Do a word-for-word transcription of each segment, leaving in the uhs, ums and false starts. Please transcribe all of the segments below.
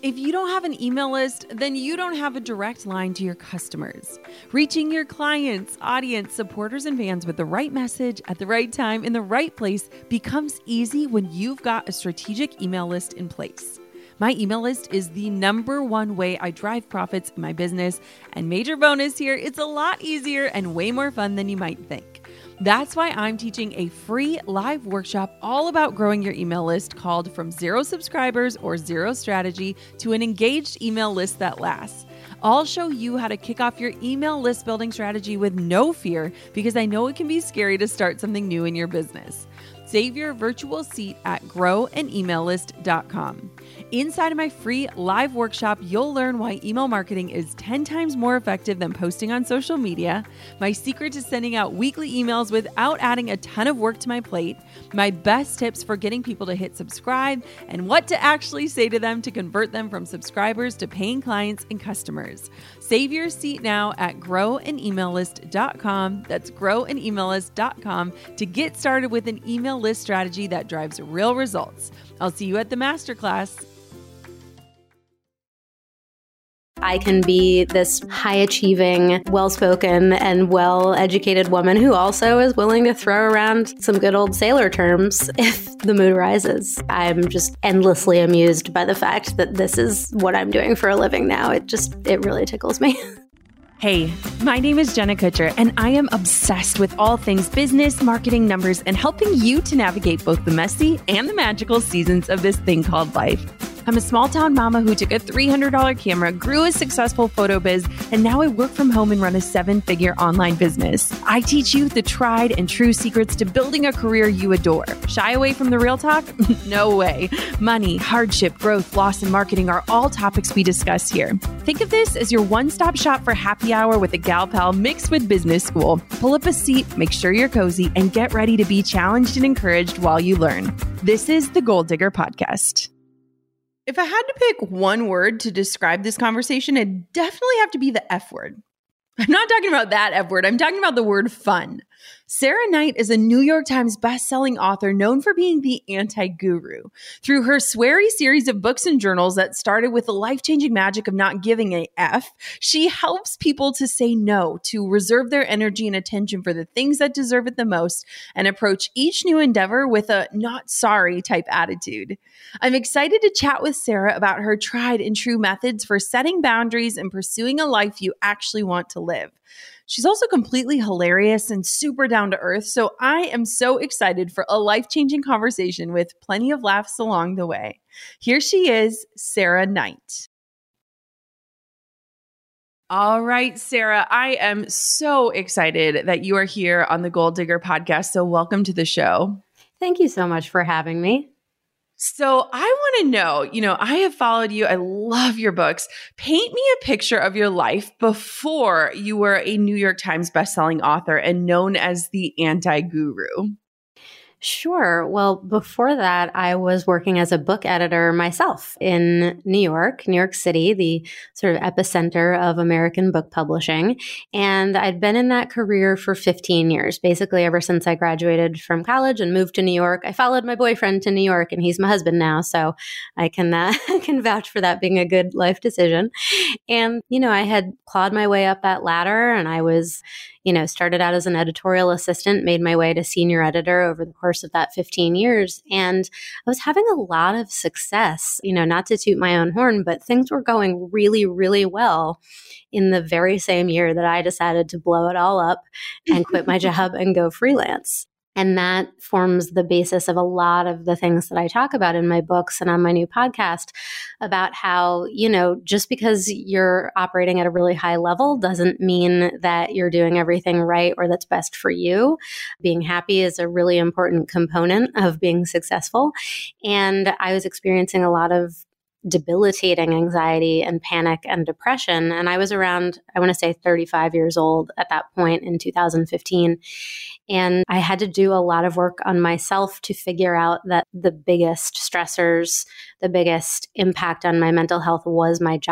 If you don't have an email list, then you don't have a direct line to your customers. Reaching your clients, audience, supporters, and fans with the right message at the right time in the right place becomes easy when you've got a strategic email list in place. My email list is the number one way I drive profits in my business, and major bonus here, it's a lot easier and way more fun than you might think. That's why I'm teaching a free live workshop all about growing your email list called From Zero Subscribers or Zero Strategy to an Engaged Email List That Lasts. I'll show you how to kick off your email list building strategy with no fear, because I know it can be scary to start something new in your business. Save your virtual seat at grow an email list dot com. Inside of my free live workshop, you'll learn why email marketing is ten times more effective than posting on social media, my secret to sending out weekly emails without adding a ton of work to my plate, my best tips for getting people to hit subscribe, and what to actually say to them to convert them from subscribers to paying clients and customers. Save your seat now at grow an email list dot com. That's grow an email list dot com to get started with an email list strategy that drives real results. I'll see you at the masterclass. I can be this high-achieving, well-spoken, and well-educated woman who also is willing to throw around some good old sailor terms if the mood arises. I'm just endlessly amused by the fact that this is what I'm doing for a living now. It just, it really tickles me. Hey, my name is Jenna Kutcher, and I am obsessed with all things business, marketing, numbers, and helping you to navigate both the messy and the magical seasons of this thing called life. I'm a small town mama who took a three hundred dollars camera, grew a successful photo biz, and now I work from home and run a seven-figure online business. I teach you the tried and true secrets to building a career you adore. Shy away from the real talk? No way. Money, hardship, growth, loss, and marketing are all topics we discuss here. Think of this as your one-stop shop for happy hour with a gal pal mixed with business school. Pull up a seat, make sure you're cozy, and get ready to be challenged and encouraged while you learn. This is the Goal Digger Podcast. If I had to pick one word to describe this conversation, it'd definitely have to be the F word. I'm not talking about that F word. I'm talking about the word fun. Sarah Knight is a New York Times bestselling author known for being the anti-guru. Through her sweary series of books and journals that started with the life-changing magic of not giving a F, she helps people to say no, to reserve their energy and attention for the things that deserve it the most, and approach each new endeavor with a not sorry type attitude. I'm excited to chat with Sarah about her tried and true methods for setting boundaries and pursuing a life you actually want to live. She's also completely hilarious and super down to earth, so I am so excited for a life-changing conversation with plenty of laughs along the way. Here she is, Sarah Knight. All right, Sarah, I am so excited that you are here on the Goal Digger Podcast, so welcome to the show. Thank you so much for having me. So I want to know, you know, I have followed you. I love your books. Paint me a picture of your life before you were a New York Times bestselling author and known as the anti-guru. Sure. Well, before that, I was working as a book editor myself in New York, New York City, the sort of epicenter of American book publishing. And I'd been in that career for fifteen years, basically ever since I graduated from college and moved to New York. I followed my boyfriend to New York, and he's my husband now. So I can, uh, can vouch for that being a good life decision. And, you know, I had clawed my way up that ladder, and I was, you know, started out as an editorial assistant, made my way to senior editor over the course of that fifteen years. And I was having a lot of success, you know, not to toot my own horn, but things were going really, really well in the very same year that I decided to blow it all up and quit my job and go freelance. And that forms the basis of a lot of the things that I talk about in my books and on my new podcast about how, you know, just because you're operating at a really high level doesn't mean that you're doing everything right or that's best for you. Being happy is a really important component of being successful. And I was experiencing a lot of debilitating anxiety and panic and depression. And I was around, I want to say thirty-five years old at that point in two thousand fifteen. And I had to do a lot of work on myself to figure out that the biggest stressors, the biggest impact on my mental health was my job.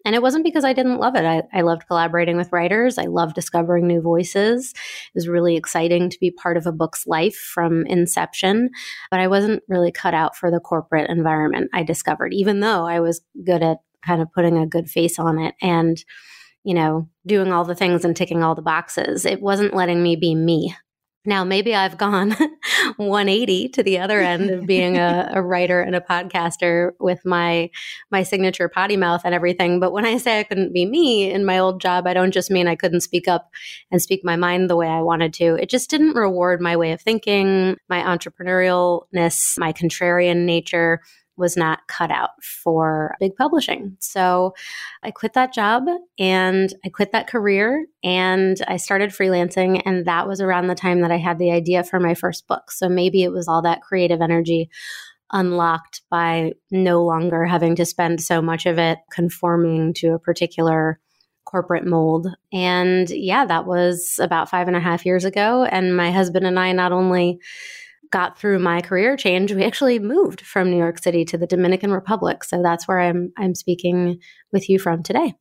And it wasn't because I didn't love it. I, I loved collaborating with writers. I loved discovering new voices. It was really exciting to be part of a book's life from inception. But I wasn't really cut out for the corporate environment, I discovered, even though I was good at kind of putting a good face on it and, you know, doing all the things and ticking all the boxes. It wasn't letting me be me. Now, maybe I've gone one eighty to the other end of being a, a writer and a podcaster with my my signature potty mouth and everything. But when I say I couldn't be me in my old job, I don't just mean I couldn't speak up and speak my mind the way I wanted to. It just didn't reward my way of thinking, my entrepreneurialness, my contrarian nature was not cut out for big publishing. So I quit that job and I quit that career and I started freelancing. And that was around the time that I had the idea for my first book. So maybe it was all that creative energy unlocked by no longer having to spend so much of it conforming to a particular corporate mold. And yeah, that was about five and a half years ago. And my husband and I not only got through my career change, we actually moved from New York City to the Dominican Republic. So that's where I'm I'm speaking with you from today.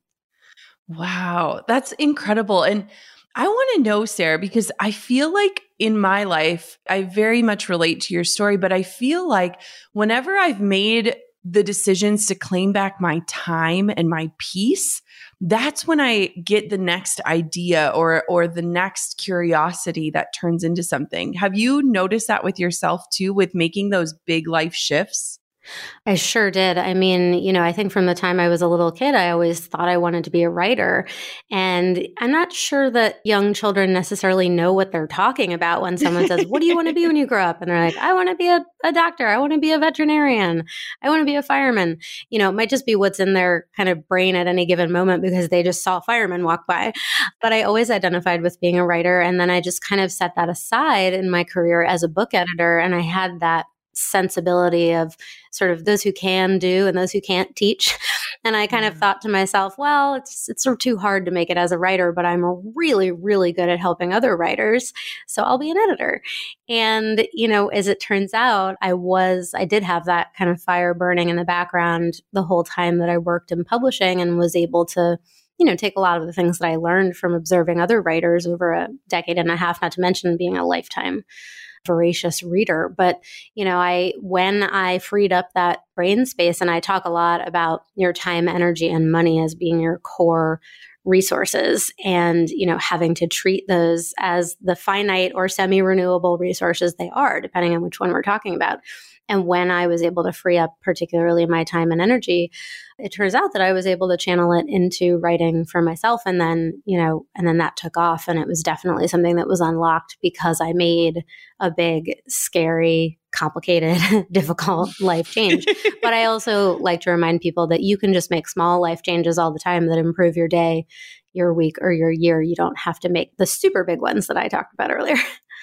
Wow, that's incredible. And I want to know, Sarah, because I feel like in my life, I very much relate to your story, but I feel like whenever I've made the decisions to claim back my time and my peace, that's when I get the next idea or or the next curiosity that turns into something. Have you noticed that with yourself too, with making those big life shifts? I sure did. I mean, you know, I think from the time I was a little kid, I always thought I wanted to be a writer. And I'm not sure that young children necessarily know what they're talking about when someone says, what do you want to be when you grow up? And they're like, I want to be a, a doctor. I want to be a veterinarian. I want to be a fireman. You know, it might just be what's in their kind of brain at any given moment because they just saw firemen walk by. But I always identified with being a writer. And then I just kind of set that aside in my career as a book editor. And I had that sensibility of sort of those who can do and those who can't teach. And I kind of thought to myself, well, it's it's sort of too hard to make it as a writer, but I'm really, really good at helping other writers. So I'll be an editor. And, you know, as it turns out, I was, I did have that kind of fire burning in the background the whole time that I worked in publishing and was able to, you know, take a lot of the things that I learned from observing other writers over a decade and a half, not to mention being a lifetime voracious reader. But, you know, I, when I freed up that brain space, and I talk a lot about your time, energy, and money as being your core resources and, you know, having to treat those as the finite or semi-renewable resources they are, depending on which one we're talking about. And when I was able to free up particularly my time and energy, it turns out that I was able to channel it into writing for myself. And then, you know, and then that took off. And it was definitely something that was unlocked because I made a big, scary, complicated, difficult life change. But I also like to remind people that you can just make small life changes all the time that improve your day, your week, or your year. You don't have to make the super big ones that I talked about earlier.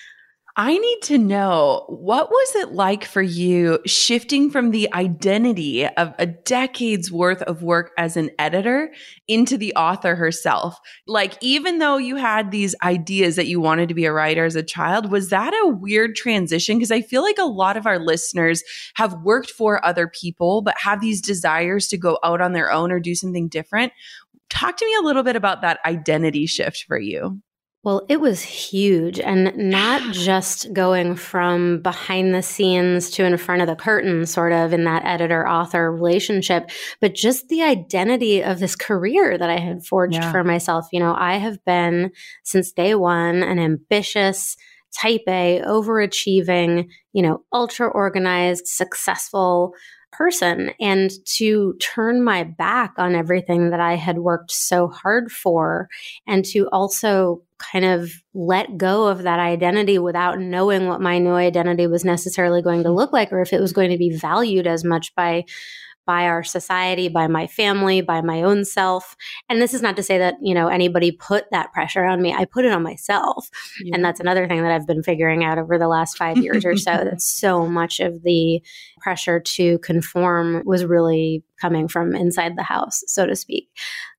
I need to know, what was it like for you shifting from the identity of a decade's worth of work as an editor into the author herself? Like, even though you had these ideas that you wanted to be a writer as a child, was that a weird transition? Because I feel like a lot of our listeners have worked for other people, but have these desires to go out on their own or do something different. Talk to me a little bit about that identity shift for you. Well, it was huge, and not just going from behind the scenes to in front of the curtain, sort of in that editor-author relationship, but just the identity of this career that I had forged yeah. for myself. You know, I have been, since day one, an ambitious, type A, overachieving, you know, ultra-organized, successful person. And to turn my back on everything that I had worked so hard for, and to also kind of let go of that identity without knowing what my new identity was necessarily going to look like, or if it was going to be valued as much by by our society, by my family, by my own self. And this is not to say that, you know, anybody put that pressure on me. I put it on myself. Yeah. And that's another thing that I've been figuring out over the last five years or so, that so much of the pressure to conform was really coming from inside the house, so to speak.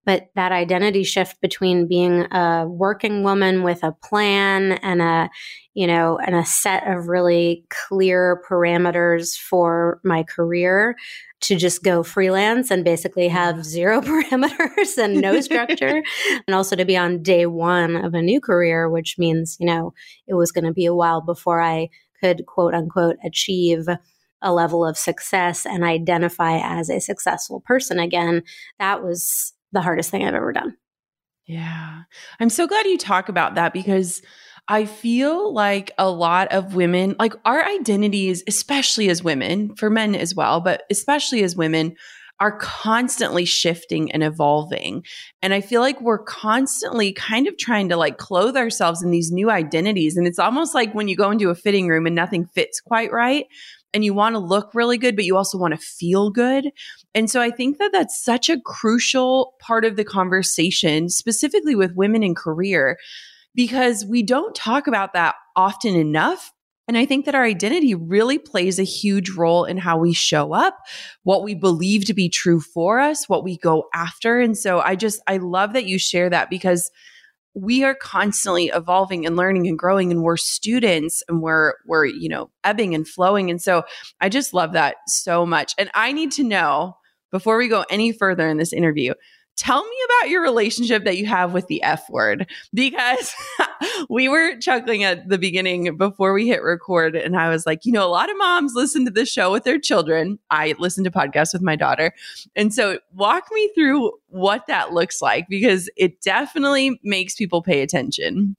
But that identity shift between being a working woman with a plan and a, you know, and a set of really clear parameters for my career to just go freelance and basically have zero parameters and no structure. And also to be on day one of a new career, which means, you know, it was going to be a while before I could quote unquote achieve a level of success and identify as a successful person again. That was the hardest thing I've ever done. Yeah. I'm so glad you talk about that because I feel like a lot of women, like our identities, especially as women, for men as well, but especially as women, are constantly shifting and evolving. And I feel like we're constantly kind of trying to like clothe ourselves in these new identities. And it's almost like when you go into a fitting room and nothing fits quite right. And you want to look really good, but you also want to feel good. And so I think that that's such a crucial part of the conversation, specifically with women in career, because we don't talk about that often enough. And I think that our identity really plays a huge role in how we show up, what we believe to be true for us, what we go after. And so I just, I love that you share that because we are constantly evolving and learning and growing, and we're students and we're, we're, you know, ebbing and flowing. And so I just love that so much. And I need to know, before we go any further in this interview, tell me about your relationship that you have with the F word, because we were chuckling at the beginning before we hit record. And I was like, you know, a lot of moms listen to this show with their children. I listen to podcasts with my daughter. And so walk me through what that looks like, because it definitely makes people pay attention.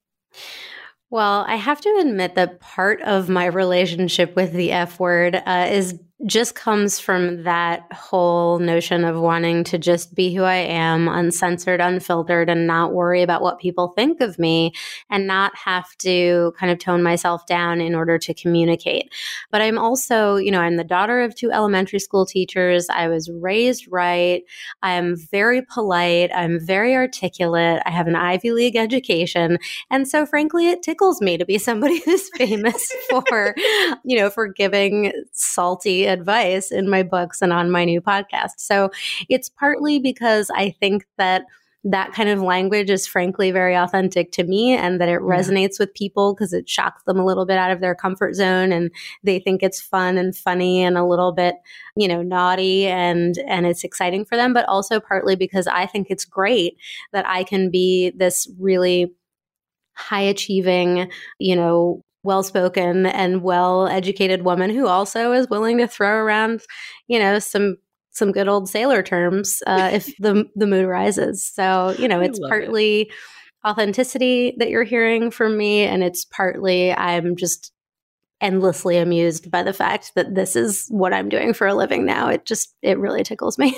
Well, I have to admit that part of my relationship with the F word uh, is just comes from that whole notion of wanting to just be who I am, uncensored, unfiltered, and not worry about what people think of me and not have to kind of tone myself down in order to communicate. But I'm also, you know, I'm the daughter of two elementary school teachers. I was raised right. I'm very polite. I'm very articulate. I have an Ivy League education. And so frankly, it tickles me to be somebody who's famous for, you know, for giving salty advice in my books and on my new podcast. So it's partly because I think that that kind of language is frankly very authentic to me and that it resonates yeah. with people because it shocks them a little bit out of their comfort zone and they think it's fun and funny and a little bit, you know, naughty and and it's exciting for them, but also partly because I think it's great that I can be this really high achieving, you know, well-spoken and well-educated woman who also is willing to throw around, you know, some some good old sailor terms uh, if the the mood rises. So, you know, it's partly it. authenticity that you're hearing from me, and it's partly I'm just endlessly amused by the fact that this is what I'm doing for a living now. It just, it really tickles me.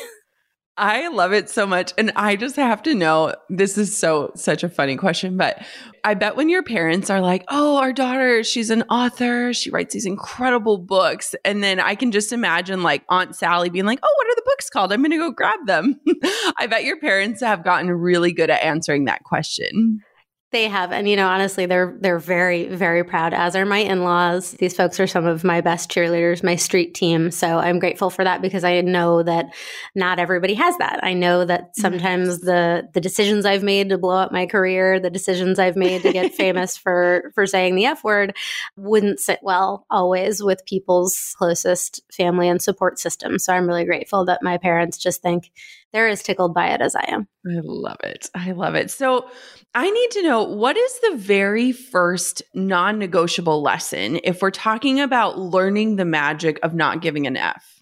I love it so much. And I just have to know, this is so, such a funny question, but I bet when your parents are like, oh, our daughter, she's an author, she writes these incredible books. And then I can just imagine like Aunt Sally being like, oh, what are the books called? I'm going to go grab them. I bet your parents have gotten really good at answering that question. They have. And, you know, honestly, they're they're very, very proud, as are my in-laws. These folks are some of my best cheerleaders, my street team. So I'm grateful for that because I know that not everybody has that. I know that sometimes the the decisions I've made to blow up my career, the decisions I've made to get famous for, for saying the F word wouldn't sit well always with people's closest family and support system. So I'm really grateful that my parents just think they're as tickled by it as I am. I love it. I love it. So I need to know, what is the very first non-negotiable lesson if we're talking about learning the magic of not giving an F?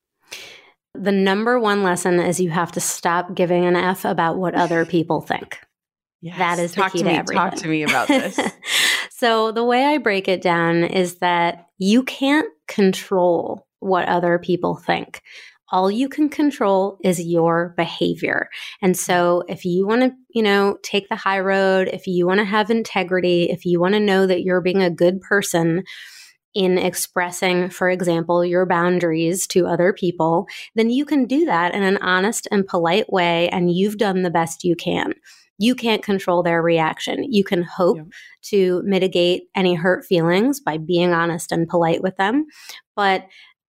The number one lesson is you have to stop giving an F about what other people think. Yes. That is the talk key to, to me. everything. Talk to me about this. So the way I break it down is that you can't control what other people think. All you can control is your behavior. And so if you want to, you know, take the high road, if you want to have integrity, if you want to know that you're being a good person in expressing, for example, your boundaries to other people, then you can do that in an honest and polite way, and you've done the best you can. You can't control their reaction. You can hope yeah. to mitigate any hurt feelings by being honest and polite with them. But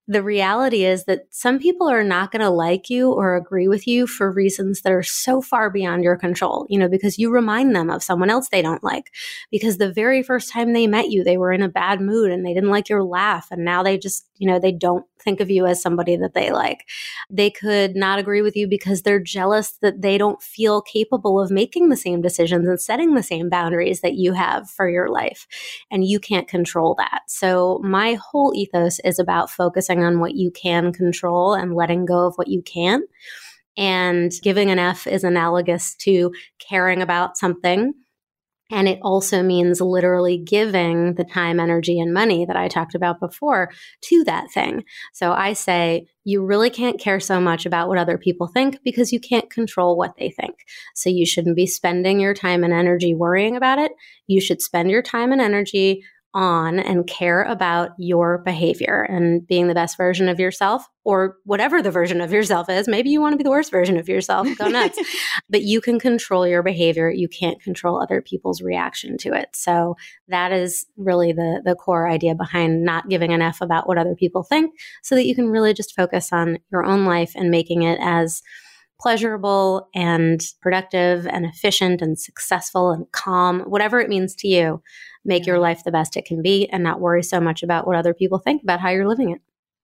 the reality is that some people are not going to like you or agree with you for reasons that are so far beyond your control, you know, because you remind them of someone else they don't like, because the very first time they met you, they were in a bad mood and they didn't like your laugh. And now they just, you know, they don't think of you as somebody that they like. They could not agree with you because they're jealous that they don't feel capable of making the same decisions and setting the same boundaries that you have for your life. And you can't control that. So my whole ethos is about focusing on what you can control and letting go of what you can't. And giving an F is analogous to caring about something. And it also means literally giving the time, energy, and money that I talked about before to that thing. So I say, you really can't care so much about what other people think because you can't control what they think. So you shouldn't be spending your time and energy worrying about it. You should spend your time and energy on and care about your behavior and being the best version of yourself, or whatever the version of yourself is. Maybe you want to be the worst version of yourself. Go nuts. But you can control your behavior. You can't control other people's reaction to it. So that is really the, the core idea behind not giving an F about what other people think, so that you can really just focus on your own life and making it as pleasurable and productive and efficient and successful and calm, whatever it means to you. Make your life the best it can be and not worry so much about what other people think about how you're living it.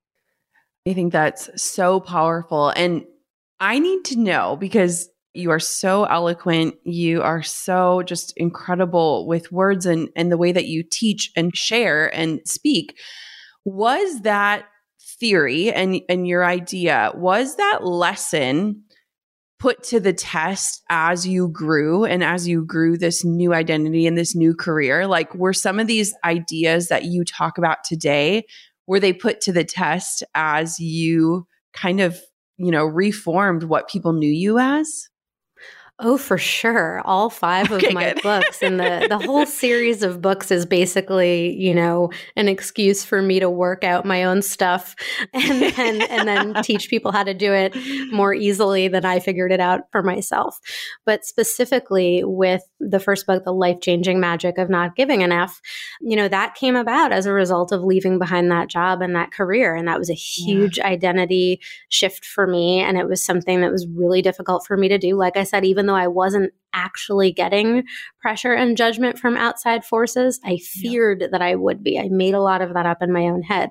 I think that's so powerful. And I need to know, because you are so eloquent, you are so just incredible with words and, and the way that you teach and share and speak. Was that theory and, and your idea, was that lesson put to the test as you grew and as you grew this new identity and this new career? Like, were some of these ideas that you talk about today, were they put to the test as you kind of, you know, reformed what people knew you as? Oh, for sure. All five of Okay, my good. books and the, the whole series of books is basically, you know, an excuse for me to work out my own stuff and then, Yeah. and then teach people how to do it more easily than I figured it out for myself. But specifically with the first book, The Life-Changing Magic of Not Giving an F, you know, that came about as a result of leaving behind that job and that career. And that was a huge yeah. identity shift for me. And it was something that was really difficult for me to do. Like I said, even though I wasn't actually getting pressure and judgment from outside forces, I feared yeah. that I would be. I made a lot of that up in my own head.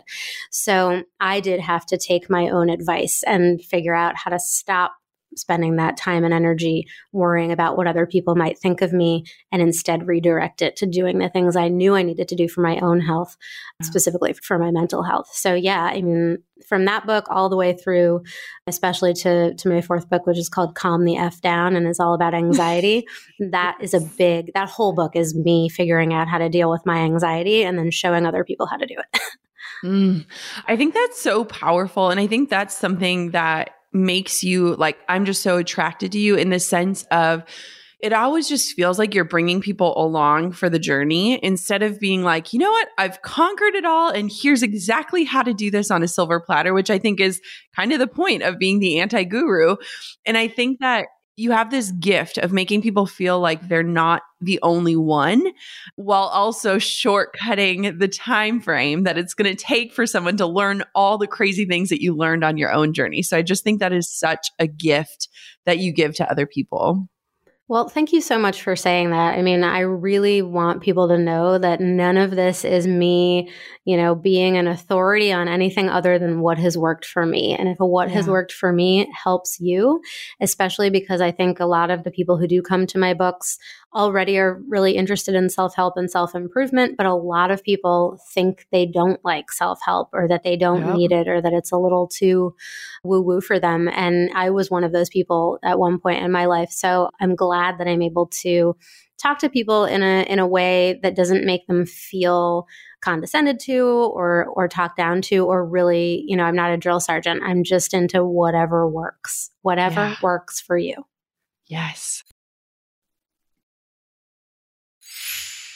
So I did have to take my own advice and figure out how to stop spending that time and energy worrying about what other people might think of me, and instead redirect it to doing the things I knew I needed to do for my own health, yeah. specifically for my mental health. So yeah, I mean, from that book all the way through, especially to, to my fourth book, which is called Calm the F Down and is all about anxiety. That is a big, that whole book is me figuring out how to deal with my anxiety and then showing other people how to do it. mm. I think that's so powerful. And I think that's something that makes you, like, I'm just so attracted to you in the sense of, it always just feels like you're bringing people along for the journey instead of being like, you know what, I've conquered it all and here's exactly how to do this on a silver platter, which I think is kind of the point of being the anti-guru. And I think that you have this gift of making people feel like they're not the only one, while also shortcutting the time frame that it's going to take for someone to learn all the crazy things that you learned on your own journey. So I just think that is such a gift that you give to other people. Well, thank you so much for saying that. I mean, I really want people to know that none of this is me, you know, being an authority on anything other than what has worked for me. And if what yeah. has worked for me helps you, especially because I think a lot of the people who do come to my books already are really interested in self-help and self-improvement, but a lot of people think they don't like self-help, or that they don't yep. need it, or that it's a little too woo-woo for them. And I was one of those people at one point in my life. So I'm glad that I'm able to talk to people in a in a way that doesn't make them feel condescended to or or talked down to, or really, you know, I'm not a drill sergeant. I'm just into whatever works, whatever yeah. works for you. Yes.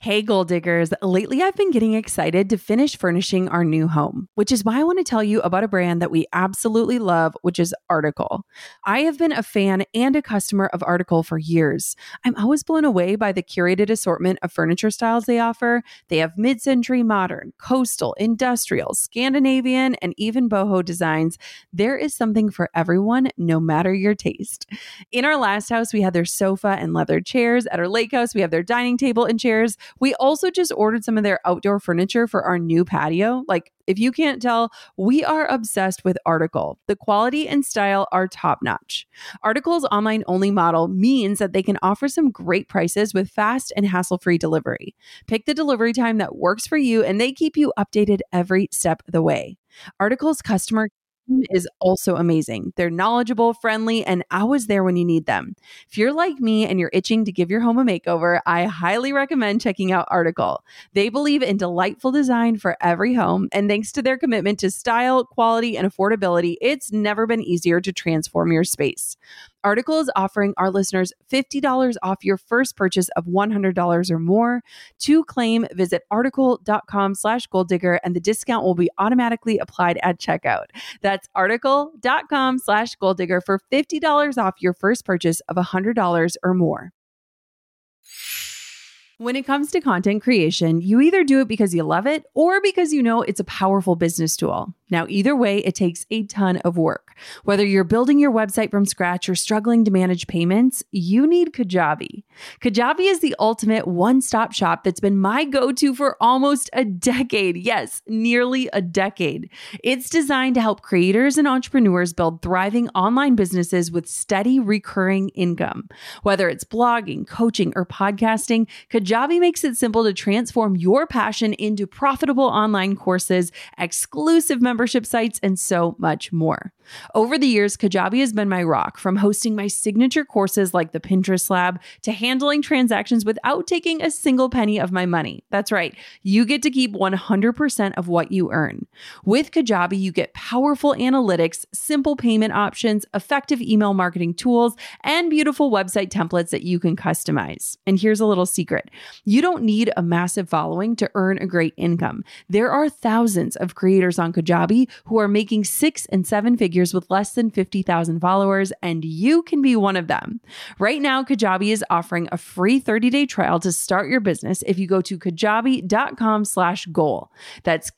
Hey, Goal Diggers. Lately, I've been getting excited to finish furnishing our new home, which is why I want to tell you about a brand that we absolutely love, which is Article. I have been a fan and a customer of Article for years. I'm always blown away by the curated assortment of furniture styles they offer. They have mid-century modern, coastal, industrial, Scandinavian, and even boho designs. There is something for everyone, no matter your taste. In our last house, we had their sofa and leather chairs. At our lake house, we have their dining table and chairs. We also just ordered some of their outdoor furniture for our new patio. Like, if you can't tell, we are obsessed with Article. The quality and style are top notch. Article's online only model means that they can offer some great prices with fast and hassle-free delivery. Pick the delivery time that works for you, and they keep you updated every step of the way. Article's customer is also amazing. They're knowledgeable, friendly, and always there when you need them. If you're like me and you're itching to give your home a makeover, I highly recommend checking out Article. They believe in delightful design for every home, and thanks to their commitment to style, quality, and affordability, it's never been easier to transform your space. Article is offering our listeners fifty dollars off your first purchase of one hundred dollars or more. To claim, visit article.com slash goal digger, and the discount will be automatically applied at checkout. That's article.com slash goal digger for fifty dollars off your first purchase of one hundred dollars or more. When it comes to content creation, you either do it because you love it or because you know it's a powerful business tool. Now, either way, it takes a ton of work. Whether you're building your website from scratch or struggling to manage payments, you need Kajabi. Kajabi is the ultimate one-stop shop that's been my go-to for almost a decade. Yes, nearly a decade. It's designed to help creators and entrepreneurs build thriving online businesses with steady recurring income. Whether it's blogging, coaching, or podcasting, Kajabi makes it simple to transform your passion into profitable online courses, exclusive memberships, membership sites, and so much more. Over the years, Kajabi has been my rock, from hosting my signature courses like the Pinterest Lab to handling transactions without taking a single penny of my money. That's right. You get to keep one hundred percent of what you earn. With Kajabi, you get powerful analytics, simple payment options, effective email marketing tools, and beautiful website templates that you can customize. And here's a little secret. You don't need a massive following to earn a great income. There are thousands of creators on Kajabi who are making six and seven figures with less than fifty thousand followers, and you can be one of them. Right now, Kajabi is offering a free thirty-day trial to start your business if you go to kajabi.com slash goal. That's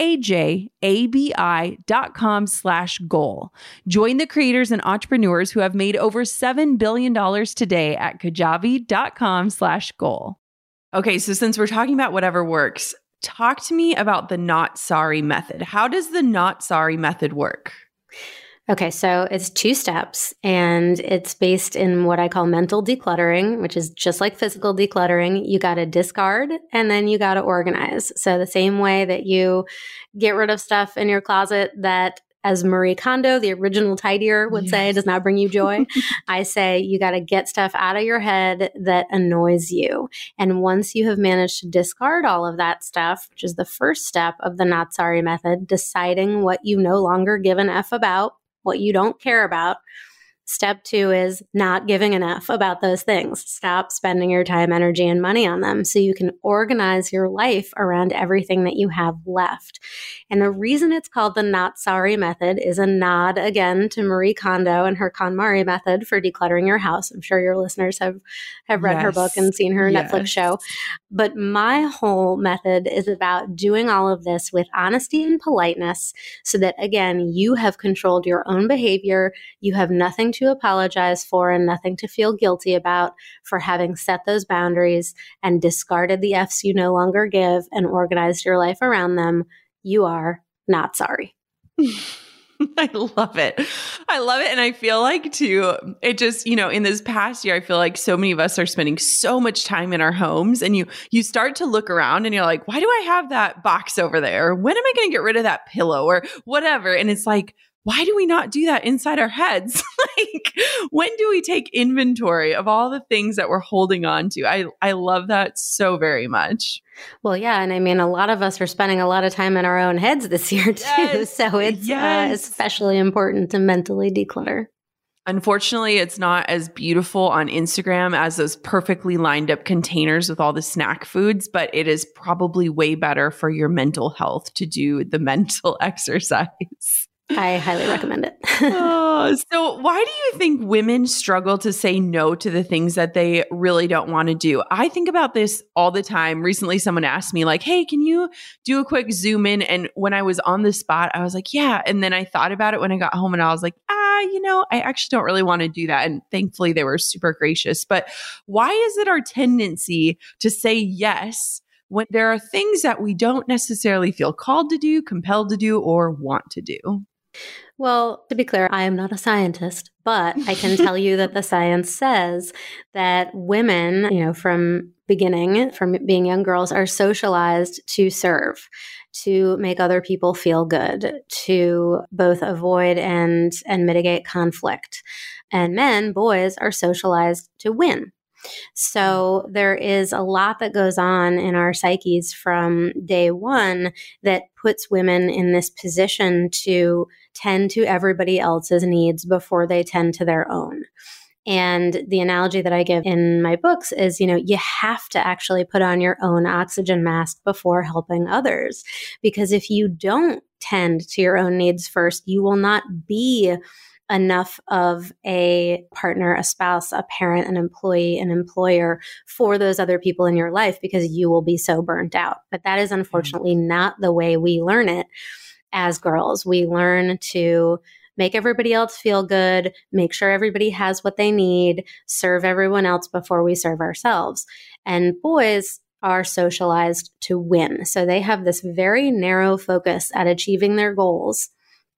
K-A-J-A-B-I dot com slash goal. Join the creators and entrepreneurs who have made over seven billion dollars today at kajabi.com slash goal. Okay, so since we're talking about whatever works, talk to me about the not sorry method. How does the not sorry method work? Okay, so it's two steps, and it's based in what I call mental decluttering, which is just like physical decluttering. You got to discard and then you got to organize. So the same way that you get rid of stuff in your closet that, as Marie Kondo, the original tidier, would yes. say, does not bring you joy. I say you got to get stuff out of your head that annoys you. And once you have managed to discard all of that stuff, which is the first step of the not sorry method, deciding what you no longer give an F about, what you don't care about. Step two is not giving an F about those things. Stop spending your time, energy, and money on them so you can organize your life around everything that you have left. And the reason it's called the not sorry method is a nod again to Marie Kondo and her KonMari method for decluttering your house. I'm sure your listeners have, have read yes. her book and seen her yes. Netflix show. But my whole method is about doing all of this with honesty and politeness so that, again, you have controlled your own behavior. You have nothing to to apologize for and nothing to feel guilty about for having set those boundaries and discarded the F's you no longer give and organized your life around them. You are not sorry. I love it. I love it. And I feel like too, it just, you know, in this past year, I feel like so many of us are spending so much time in our homes, and you, you start to look around and you're like, why do I have that box over there? When am I going to get rid of that pillow or whatever? And it's like, why do we not do that inside our heads? Like, when do we take inventory of all the things that we're holding on to? I, I love that so very much. Well, yeah. And I mean, a lot of us are spending a lot of time in our own heads this year too. Yes. So it's yes. uh, especially important to mentally declutter. Unfortunately, it's not as beautiful on Instagram as those perfectly lined up containers with all the snack foods, but it is probably way better for your mental health to do the mental exercise. I highly recommend it. Oh, so why do you think women struggle to say no to the things that they really don't want to do? I think about this all the time. Recently, someone asked me like, hey, can you do a quick zoom in? And when I was on the spot, I was like, yeah. And then I thought about it when I got home and I was like, ah, you know, I actually don't really want to do that. And thankfully they were super gracious. But why is it our tendency to say yes when there are things that we don't necessarily feel called to do, compelled to do, or want to do? Well, to be clear, I am not a scientist, but I can tell you that the science says that women, you know, from beginning, from being young girls, are socialized to serve, to make other people feel good, to both avoid and and mitigate conflict. And men, boys, are socialized to win. So there is a lot that goes on in our psyches from day one that puts women in this position to tend to everybody else's needs before they tend to their own. And the analogy that I give in my books is, you know, you have to actually put on your own oxygen mask before helping others. Because if you don't tend to your own needs first, you will not be enough of a partner, a spouse, a parent, an employee, an employer for those other people in your life, because you will be so burnt out. But that is unfortunately not the way we learn it as girls. We learn to make everybody else feel good, make sure everybody has what they need, serve everyone else before we serve ourselves. And boys are socialized to win. So they have this very narrow focus at achieving their goals.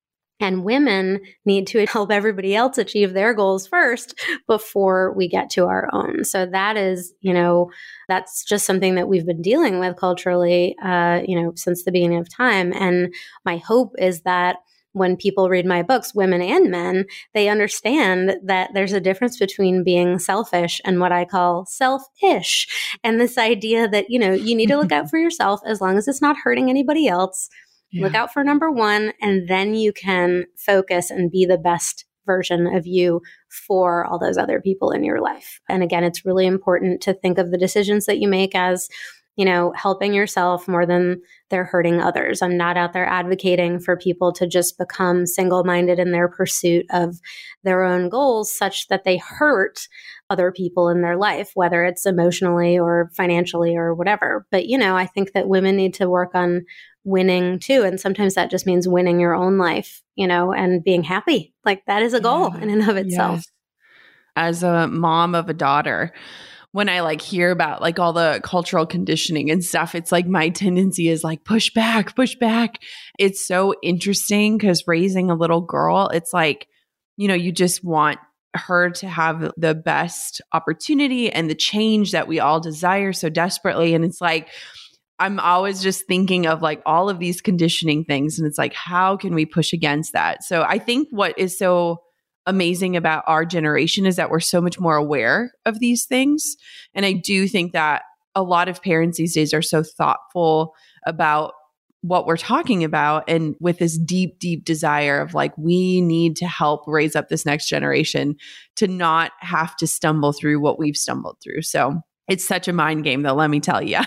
And women need to help everybody else achieve their goals first before we get to our own. So that is, you know, that's just something that we've been dealing with culturally, uh, you know, since the beginning of time. And my hope is that when people read my books, women and men, they understand that there's a difference between being selfish and what I call selfish. And this idea that, you know, you need to look out for yourself as long as it's not hurting anybody else. Yeah. Look out for number one, and then you can focus and be the best version of you for all those other people in your life. And again, it's really important to think of the decisions that you make as, you know, helping yourself more than they're hurting others. I'm not out there advocating for people to just become single-minded in their pursuit of their own goals such that they hurt other people in their life, whether it's emotionally or financially or whatever. But, you know, I think that women need to work on winning too. And sometimes that just means winning your own life, you know, and being happy. Like that is a goal yeah. in and of itself. Yes. As a mom of a daughter, when I like hear about like all the cultural conditioning and stuff, it's like my tendency is like push back, push back. It's so interesting because raising a little girl, it's like, you know, you just want her to have the best opportunity and the change that we all desire so desperately. And it's like, I'm always just thinking of like all of these conditioning things. And it's like, how can we push against that? So I think what is so amazing about our generation is that we're so much more aware of these things. And I do think that a lot of parents these days are so thoughtful about what we're talking about, and with this deep, deep desire of like, we need to help raise up this next generation to not have to stumble through what we've stumbled through. So it's such a mind game though, let me tell you.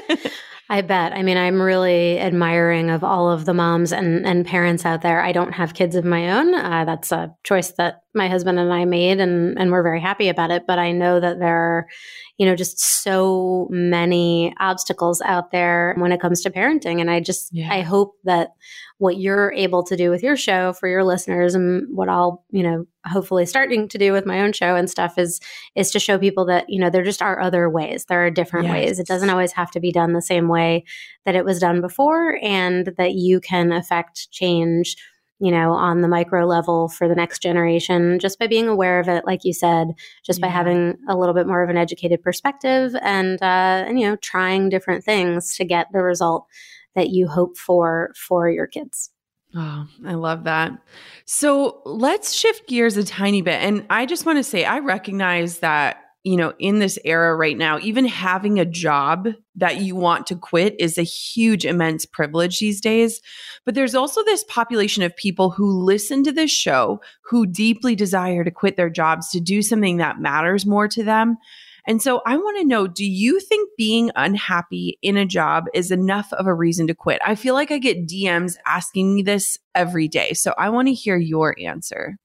I bet. I mean, I'm really admiring of all of the moms and, and parents out there. I don't have kids of my own. Uh, that's a choice that my husband and I made, and, and we're very happy about it. But I know that there are, you know, just so many obstacles out there when it comes to parenting. And I just, yeah. I hope that what you're able to do with your show for your listeners, and what I'll, you know, hopefully starting to do with my own show and stuff is, is to show people that, you know, there just are other ways. There are different yes. ways. It doesn't always have to be done the same way that it was done before, and that you can affect change, you know, on the micro level for the next generation, just by being aware of it, like you said, just yeah. by having a little bit more of an educated perspective, and, uh, and, you know, trying different things to get the result that you hope for, for your kids. Oh, I love that. So let's shift gears a tiny bit. And I just want to say, I recognize that you know, in this era right now, even having a job that you want to quit is a huge, immense privilege these days. But there's also this population of people who listen to this show, who deeply desire to quit their jobs to do something that matters more to them. And so I want to know, do you think being unhappy in a job is enough of a reason to quit? I feel like I get D Ms asking me this every day. So I want to hear your answer.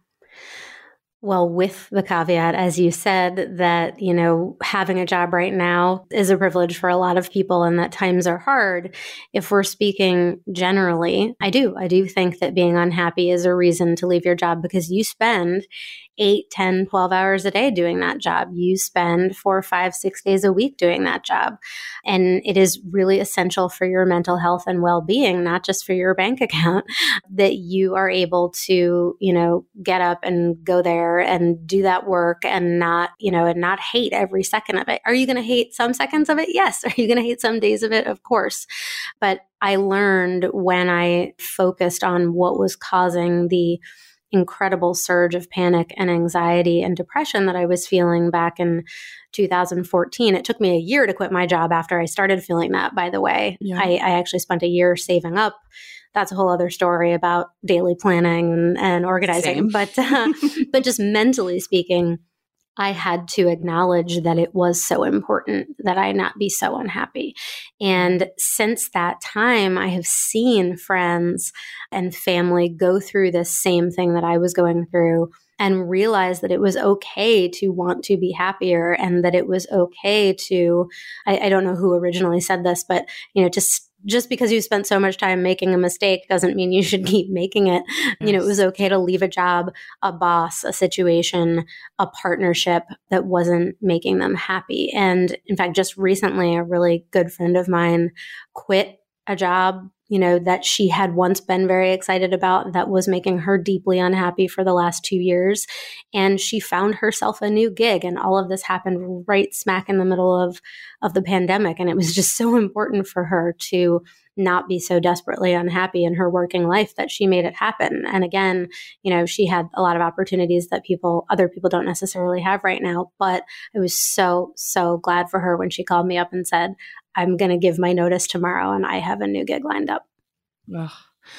Well, with the caveat, as you said, that, you know, having a job right now is a privilege for a lot of people and that times are hard. If we're speaking generally, I do. I do think that being unhappy is a reason to leave your job because you spend eight, ten, twelve hours a day doing that job. You spend four, five, six days a week doing that job. And it is really essential for your mental health and well-being, not just for your bank account, that you are able to, you know, get up and go there and do that work and not, you know, and not hate every second of it. Are you going to hate some seconds of it? Yes. Are you going to hate some days of it? Of course. But I learned when I focused on what was causing the incredible surge of panic and anxiety and depression that I was feeling back in two thousand fourteen. It took me a year to quit my job after I started feeling that, by the way. Yeah. I, I actually spent a year saving up. That's a whole other story about daily planning and, and organizing. Same. But, uh, but just mentally speaking, I had to acknowledge that it was so important that I not be so unhappy. And since that time, I have seen friends and family go through this same thing that I was going through and realize that it was okay to want to be happier and that it was okay to, I, I don't know who originally said this, but, you know, to just because you spent so much time making a mistake doesn't mean you should keep making it. Yes. You know, it was okay to leave a job, a boss, a situation, a partnership that wasn't making them happy. And in fact, just recently, a really good friend of mine quit a job, you know, that she had once been very excited about that was making her deeply unhappy for the last two years. And she found herself a new gig. And all of this happened right smack in the middle of, of the pandemic. And it was just so important for her to not be so desperately unhappy in her working life that she made it happen. And again, you know, she had a lot of opportunities that people, other people don't necessarily have right now. But I was so, so glad for her when she called me up and said, I'm going to give my notice tomorrow and I have a new gig lined up. Ugh.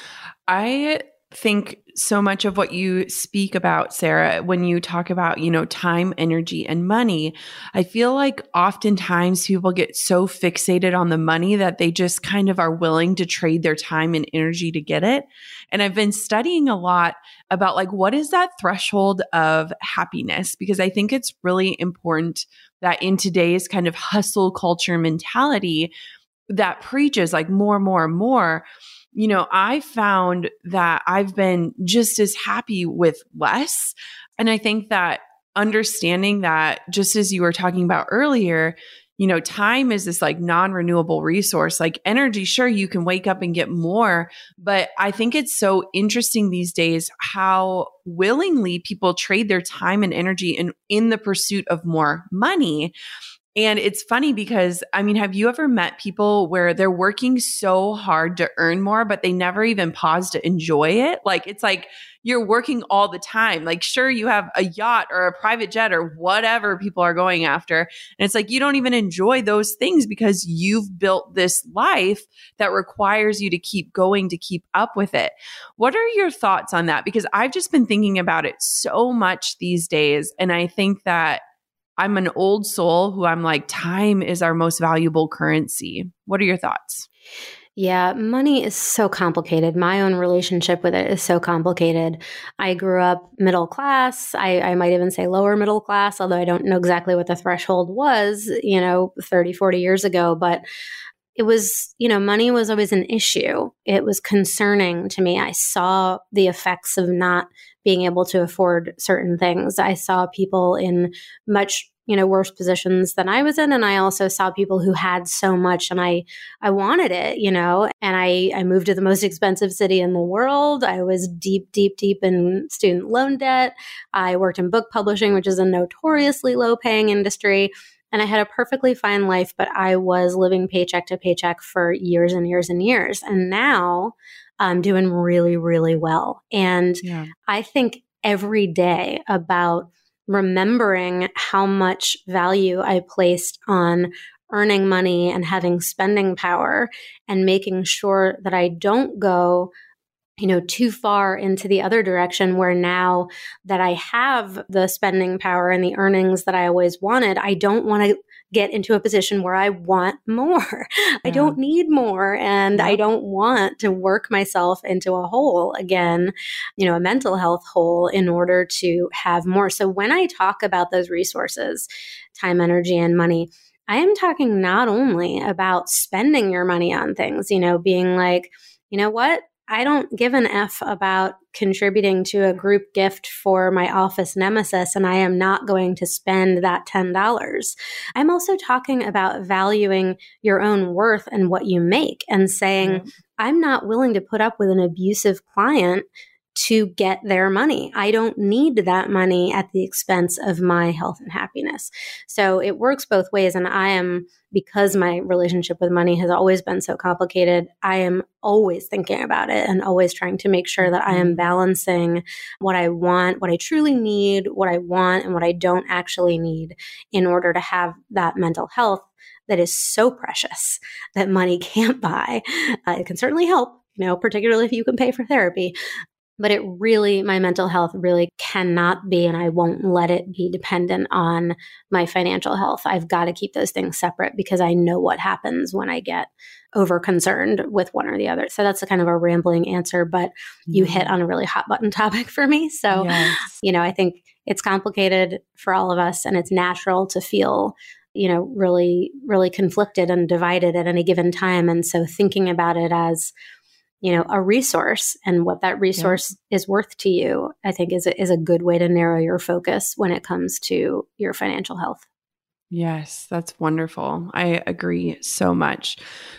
I think so much of what you speak about, Sarah, when you talk about, you know, time, energy, and money, I feel like oftentimes people get so fixated on the money that they just kind of are willing to trade their time and energy to get it. And I've been studying a lot about like, what is that threshold of happiness? Because I think it's really important that in today's kind of hustle culture mentality that preaches like more, more, more, you know, I found that I've been just as happy with less. And I think that understanding that, just as you were talking about earlier, you know, time is this like non-renewable resource. Like energy, sure, you can wake up and get more. But I think it's so interesting these days how willingly people trade their time and energy in, in the pursuit of more money. And it's funny because, I mean, have you ever met people where they're working so hard to earn more, but they never even pause to enjoy it? Like, it's like you're working all the time. Like, sure, you have a yacht or a private jet or whatever people are going after. And it's like, you don't even enjoy those things because you've built this life that requires you to keep going, to keep up with it. What are your thoughts on that? Because I've just been thinking about it so much these days. And I think that I'm an old soul who I'm like, time is our most valuable currency. What are your thoughts? Yeah, money is so complicated. My own relationship with it is so complicated. I grew up middle class. I, I might even say lower middle class, although I don't know exactly what the threshold was, you know, thirty, forty years ago. But it was, you know, money was always an issue. It was concerning to me. I saw the effects of not being able to afford certain things. I saw people in much, you know, worse positions than I was in. And I also saw people who had so much and I, I wanted it, you know, and I, I moved to the most expensive city in the world. I was deep, deep, deep in student loan debt. I worked in book publishing, which is a notoriously low paying industry. And I had a perfectly fine life, but I was living paycheck to paycheck for years and years and years. And now I'm doing really, really well. And yeah. I think every day about remembering how much value I placed on earning money and having spending power, and making sure that I don't go you know, too far into the other direction, where now that I have the spending power and the earnings that I always wanted, I don't want to get into a position where I want more. Yeah. I don't need more. And yep. I don't want to work myself into a hole again, you know, a mental health hole, in order to have more. So when I talk about those resources, time, energy, and money, I am talking not only about spending your money on things, you know, being like, you know what? I don't give an F about contributing to a group gift for my office nemesis, and I am not going to spend that ten dollars. I'm also talking about valuing your own worth and what you make, and saying, mm-hmm. I'm not willing to put up with an abusive client to get their money. I don't need that money at the expense of my health and happiness. So it works both ways. And I am, because my relationship with money has always been so complicated, I am always thinking about it and always trying to make sure that I am balancing what I want, what I truly need, what I want, and what I don't actually need, in order to have that mental health that is so precious that money can't buy. Uh, it can certainly help, you know, particularly if you can pay for therapy. But it really, my mental health really cannot be, and I won't let it be, dependent on my financial health. I've got to keep those things separate, because I know what happens when I get over concerned with one or the other. So that's a kind of a rambling answer, but you hit on a really hot button topic for me. So, yes. you know, I think it's complicated for all of us, and it's natural to feel, you know, really, really conflicted and divided at any given time. And so thinking about it as, you know, a resource, and what that resource yeah. is worth to you, I think is a, is a good way to narrow your focus when it comes to your financial health. Yes, that's wonderful. I agree so much.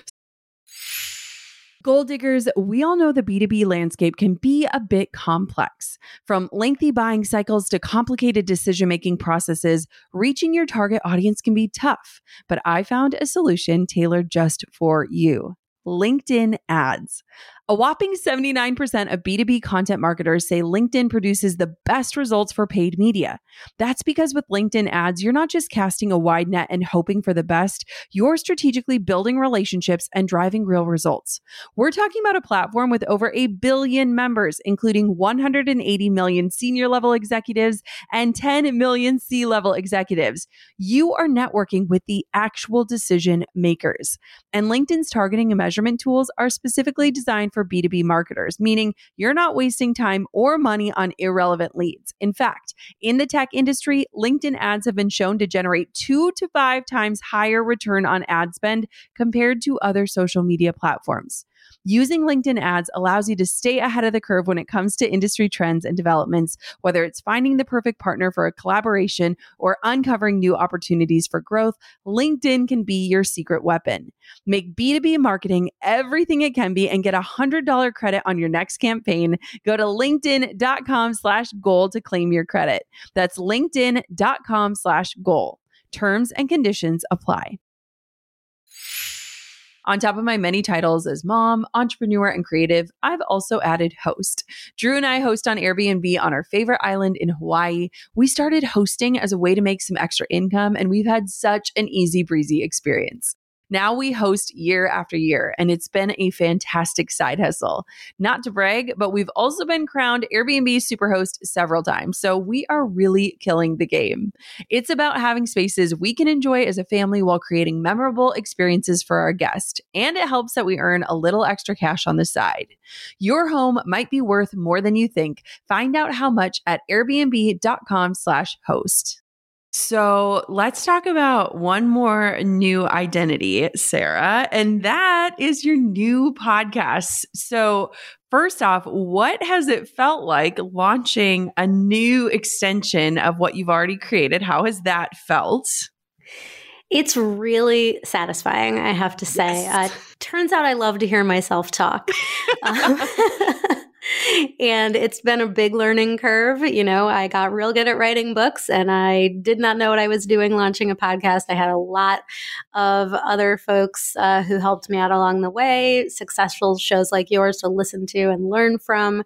Goal diggers, we all know the B two B landscape can be a bit complex. From lengthy buying cycles to complicated decision-making processes, reaching your target audience can be tough. But I found a solution tailored just for you: LinkedIn ads. A whopping seventy-nine percent of B two B content marketers say LinkedIn produces the best results for paid media. That's because with LinkedIn ads, you're not just casting a wide net and hoping for the best, you're strategically building relationships and driving real results. We're talking about a platform with over a billion members, including one hundred eighty million senior level executives and ten million C-level executives. You are networking with the actual decision makers. And LinkedIn's targeting and measurement tools are specifically designed for B two B marketers, meaning you're not wasting time or money on irrelevant leads. In fact, in the tech industry, LinkedIn ads have been shown to generate two to five times higher return on ad spend compared to other social media platforms. Using LinkedIn ads allows you to stay ahead of the curve when it comes to industry trends and developments, whether it's finding the perfect partner for a collaboration or uncovering new opportunities for growth. LinkedIn can be your secret weapon. Make B two B marketing everything it can be and get a one hundred dollars credit on your next campaign. Go to linkedin.com slash goal to claim your credit. That's linkedin.com slash goal. Terms and conditions apply. On top of my many titles as mom, entrepreneur, and creative, I've also added host. Drew and I host on Airbnb on our favorite island in Hawaii. We started hosting as a way to make some extra income, and we've had such an easy breezy experience. Now we host year after year, and it's been a fantastic side hustle. Not to brag, but we've also been crowned Airbnb Superhost several times, so we are really killing the game. It's about having spaces we can enjoy as a family while creating memorable experiences for our guests, and it helps that we earn a little extra cash on the side. Your home might be worth more than you think. Find out how much at airbnb.com slash host. So let's talk about one more new identity, Sarah, and that is your new podcast. So first off, what has it felt like launching a new extension of what you've already created? How has that felt? It's really satisfying, I have to say. Yes. Uh, turns out I love to hear myself talk. um, And it's been a big learning curve. You know, I got real good at writing books, and I did not know what I was doing launching a podcast. I had a lot of other folks uh, who helped me out along the way, successful shows like yours to listen to and learn from.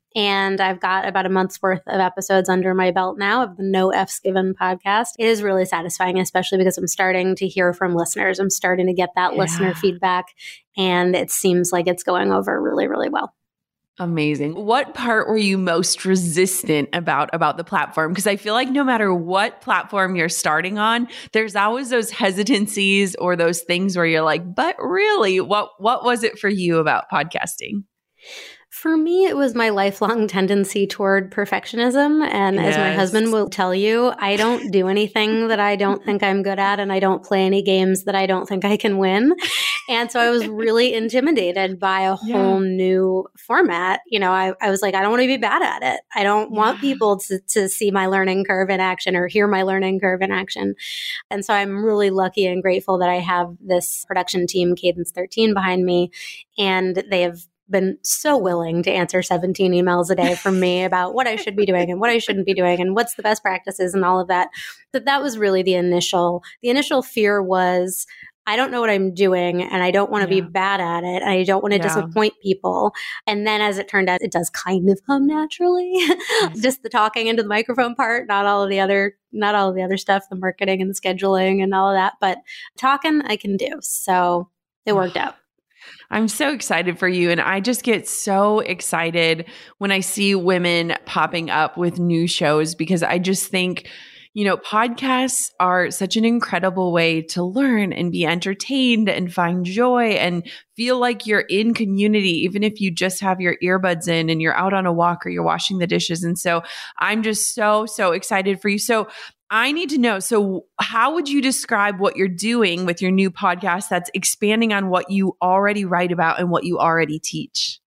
And I've got about a month's worth of episodes under my belt now of the No F's Given podcast. It is really satisfying, especially because I'm starting to hear from listeners. I'm starting to get that yeah. listener feedback, and it seems like it's going over really, really well. Amazing. What part were you most resistant about about the platform? Because I feel like no matter what platform you're starting on, there's always those hesitancies or those things where you're like, but really, what what was it for you about podcasting? For me, it was my lifelong tendency toward perfectionism. And yes. as my husband will tell you, I don't do anything that I don't think I'm good at, and I don't play any games that I don't think I can win. And so I was really intimidated by a yeah. whole new format. You know, I, I was like, I don't want to be bad at it. I don't yeah. want people to, to see my learning curve in action or hear my learning curve in action. And so I'm really lucky and grateful that I have this production team, Cadence thirteen, behind me, and they have been so willing to answer seventeen emails a day from me about what I should be doing and what I shouldn't be doing and what's the best practices and all of that. But that was really the initial, the initial fear was, I don't know what I'm doing and I don't want to yeah. be bad at it. And I don't want to yeah. disappoint people. And then as it turned out, it does kind of come naturally. Yes. Just the talking into the microphone part, not all of the other, not all of the other stuff, the marketing and the scheduling and all of that, but talking I can do. So it worked out. I'm so excited for you. And I just get so excited when I see women popping up with new shows, because I just think, you know, podcasts are such an incredible way to learn and be entertained and find joy and feel like you're in community, even if you just have your earbuds in and you're out on a walk or you're washing the dishes. And so I'm just so, so excited for you. So I need to know, so how would you describe what you're doing with your new podcast that's expanding on what you already write about and what you already teach?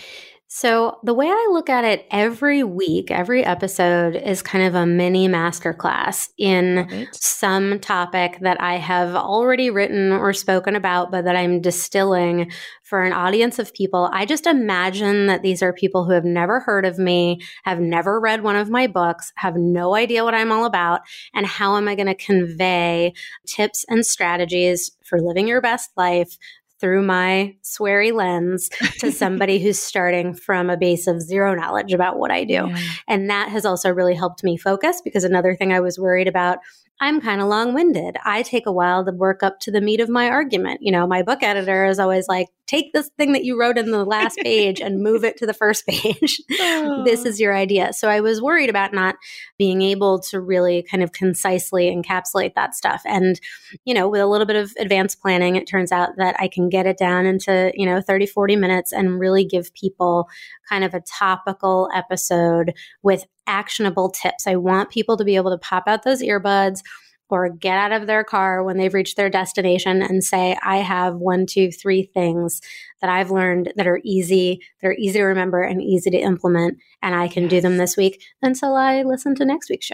So the way I look at it, every week, every episode is kind of a mini masterclass in some topic that I have already written or spoken about, but that I'm distilling for an audience of people. I just imagine that these are people who have never heard of me, have never read one of my books, have no idea what I'm all about, and how am I going to convey tips and strategies for living your best life through my sweary lens to somebody who's starting from a base of zero knowledge about what I do. Yeah. And that has also really helped me focus, because another thing I was worried about, I'm kind of long-winded. I take a while to work up to the meat of my argument. You know, my book editor is always like, take this thing that you wrote in the last page and move it to the first page. Oh. This is your idea. So I was worried about not being able to really kind of concisely encapsulate that stuff. And, you know, with a little bit of advanced planning, it turns out that I can get it down into, you know, thirty, forty minutes and really give people kind of a topical episode with actionable tips. I want people to be able to pop out those earbuds or get out of their car when they've reached their destination and say, I have one, two, three things that I've learned that are easy, that are easy to remember and easy to implement, and I can yes. do them this week until I listen to next week's show.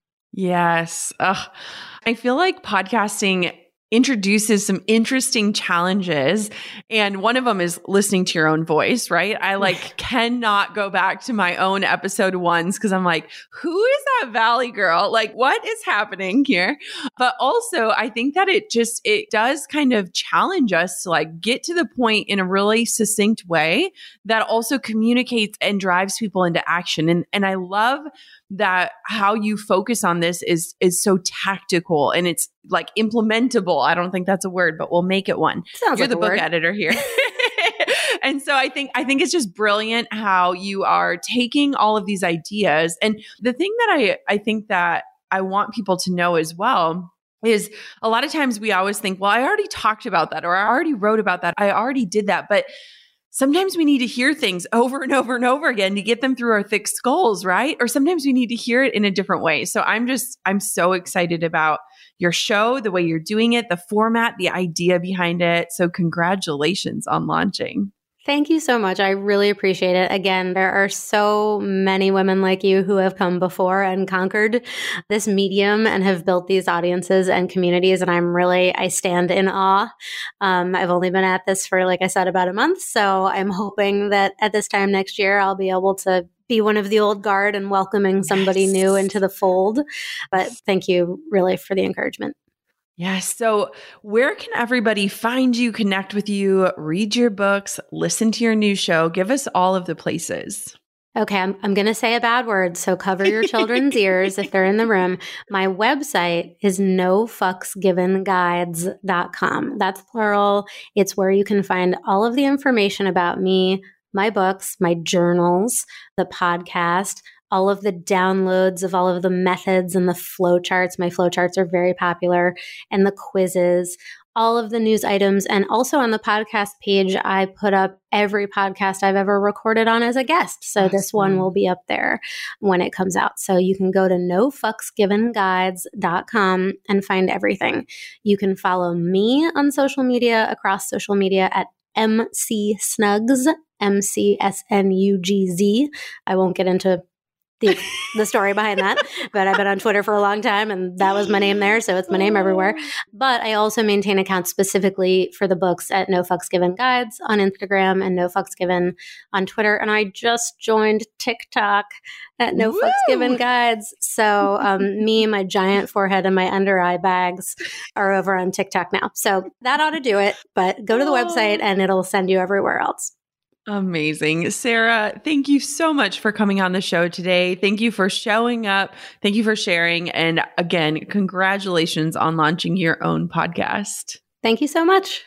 Yes. Ugh. I feel like podcasting introduces some interesting challenges. And one of them is listening to your own voice, right? I like cannot go back to my own episode ones because I'm like, who is that Valley girl? Like, what is happening here? But also I think that it just, it does kind of challenge us to like get to the point in a really succinct way that also communicates and drives people into action. And, and I love that how you focus on this is is so tactical and it's like implementable. I don't think that's a word, but we'll make it one. Sounds You're like the a book word. editor here. And so I think I think it's just brilliant how you are taking all of these ideas. And the thing that I I think that I want people to know as well is a lot of times we always think, well, I already talked about that, or I already wrote about that. I already did that. But sometimes we need to hear things over and over and over again to get them through our thick skulls, right? Or sometimes we need to hear it in a different way. So I'm just, I'm so excited about your show, the way you're doing it, the format, the idea behind it. So congratulations on launching. Thank you so much. I really appreciate it. Again, there are so many women like you who have come before and conquered this medium and have built these audiences and communities. And I'm really, I stand in awe. Um, I've only been at this for, like I said, about a month. So I'm hoping that at this time next year, I'll be able to be one of the old guard and welcoming somebody yes. new into the fold. But thank you really for the encouragement. Yes. So where can everybody find you, connect with you, read your books, listen to your new show? Give us all of the places. Okay, I'm, I'm going to say a bad word, so cover your children's ears if they're in the room. My website is no fucks given guides dot com. That's plural. It's where you can find all of the information about me, my books, my journals, the podcast, all of the downloads of all of the methods and the flowcharts. My flowcharts are very popular, and the quizzes, all of the news items. And also on the podcast page, I put up every podcast I've ever recorded on as a guest. So awesome. This one will be up there when it comes out. So you can go to no fucks given guides dot com and find everything. You can follow me on social media, across social media at M C Snugs, M C S N U G Z. I won't get into The, the story behind that, but I've been on Twitter for a long time and that was my name there. So it's my name everywhere. But I also maintain accounts specifically for the books at No Fucks Given Guides on Instagram and No Fucks Given on Twitter. And I just joined TikTok at No Woo! Fucks Given Guides. So um, me, my giant forehead and my under eye bags are over on TikTok now. So that ought to do it, but go to the website and it'll send you everywhere else. Amazing. Sarah, thank you so much for coming on the show today. Thank you for showing up. Thank you for sharing. And again, congratulations on launching your own podcast. Thank you so much.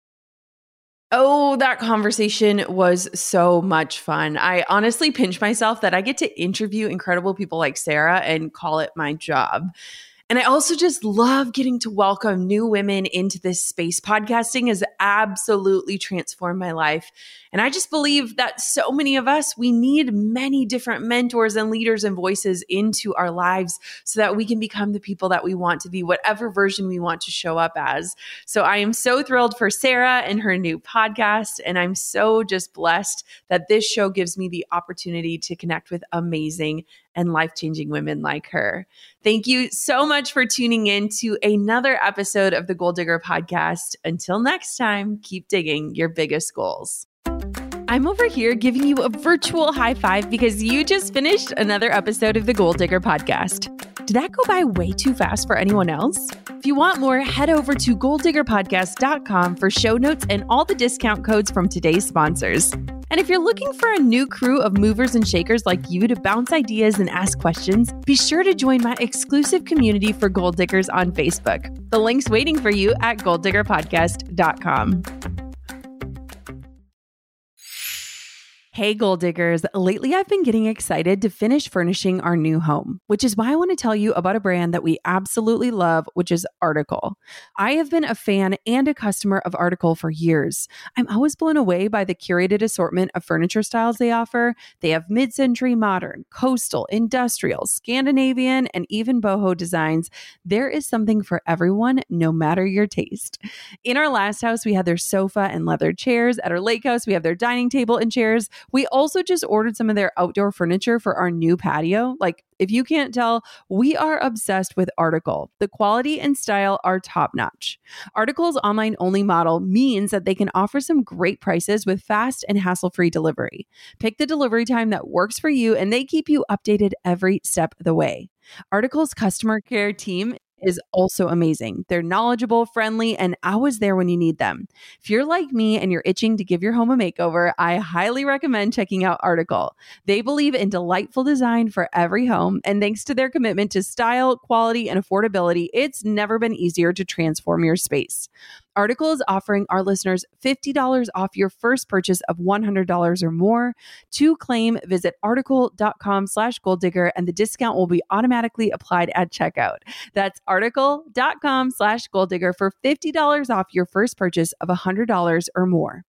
Oh, that conversation was so much fun. I honestly pinch myself that I get to interview incredible people like Sarah and call it my job. And I also just love getting to welcome new women into this space. Podcasting has absolutely transformed my life. And I just believe that so many of us, we need many different mentors and leaders and voices into our lives so that we can become the people that we want to be, whatever version we want to show up as. So I am so thrilled for Sarah and her new podcast. And I'm so just blessed that this show gives me the opportunity to connect with amazing and life-changing women like her. Thank you so much for tuning in to another episode of the Goal Digger Podcast. Until next time, keep digging your biggest goals. I'm over here giving you a virtual high five because you just finished another episode of the Goal Digger Podcast. Did that go by way too fast for anyone else? If you want more, head over to goal digger podcast dot com for show notes and all the discount codes from today's sponsors. And if you're looking for a new crew of movers and shakers like you to bounce ideas and ask questions, be sure to join my exclusive community for Goal Diggers on Facebook. The link's waiting for you at goal digger podcast dot com. Hey, Goal Diggers. Lately, I've been getting excited to finish furnishing our new home, which is why I want to tell you about a brand that we absolutely love, which is Article. I have been a fan and a customer of Article for years. I'm always blown away by the curated assortment of furniture styles they offer. They have mid-century modern, coastal, industrial, Scandinavian, and even boho designs. There is something for everyone, no matter your taste. In our last house, we had their sofa and leather chairs. At our lake house, we have their dining table and chairs. We also just ordered some of their outdoor furniture for our new patio. Like, if you can't tell, we are obsessed with Article. The quality and style are top-notch. Article's online-only model means that they can offer some great prices with fast and hassle-free delivery. Pick the delivery time that works for you, and they keep you updated every step of the way. Article's customer care team is also amazing. They're knowledgeable, friendly, and always there when you need them. If you're like me and you're itching to give your home a makeover, I highly recommend checking out Article. They believe in delightful design for every home, and thanks to their commitment to style, quality, and affordability, it's never been easier to transform your space. Article is offering our listeners fifty dollars off your first purchase of one hundred dollars or more. To claim, visit article.com slash goal digger and the discount will be automatically applied at checkout. That's article.com slash goal digger for fifty dollars off your first purchase of one hundred dollars or more.